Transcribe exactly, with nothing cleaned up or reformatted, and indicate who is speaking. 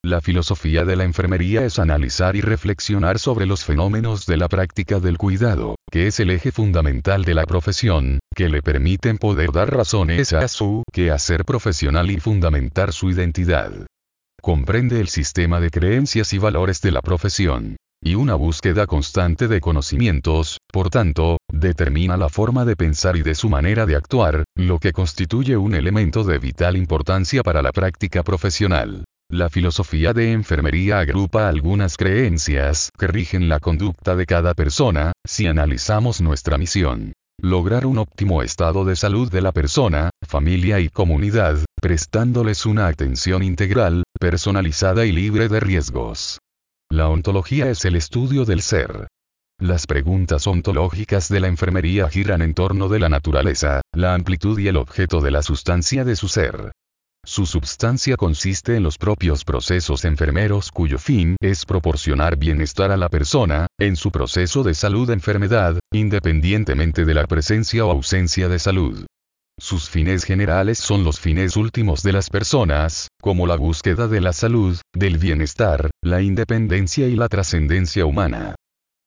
Speaker 1: La filosofía de la enfermería es analizar y reflexionar sobre los fenómenos de la práctica del cuidado, que es el eje fundamental de la profesión, que le permiten poder dar razones a su quehacer profesional y fundamentar su identidad. Comprende el sistema de creencias y valores de la profesión. Y una búsqueda constante de conocimientos, por tanto, determina la forma de pensar y de su manera de actuar, lo que constituye un elemento de vital importancia para la práctica profesional. La filosofía de enfermería agrupa algunas creencias que rigen la conducta de cada persona, si analizamos nuestra misión. Lograr un óptimo estado de salud de la persona, familia y comunidad, prestándoles una atención integral, personalizada y libre de riesgos. La ontología es el estudio del ser. Las preguntas ontológicas de la enfermería giran en torno de la naturaleza, la amplitud y el objeto de la sustancia de su ser. Su substancia consiste en los propios procesos enfermeros cuyo fin es proporcionar bienestar a la persona, en su proceso de salud-enfermedad, independientemente de la presencia o ausencia de salud. Sus fines generales son los fines últimos de las personas, como la búsqueda de la salud, del bienestar, la independencia y la trascendencia humana.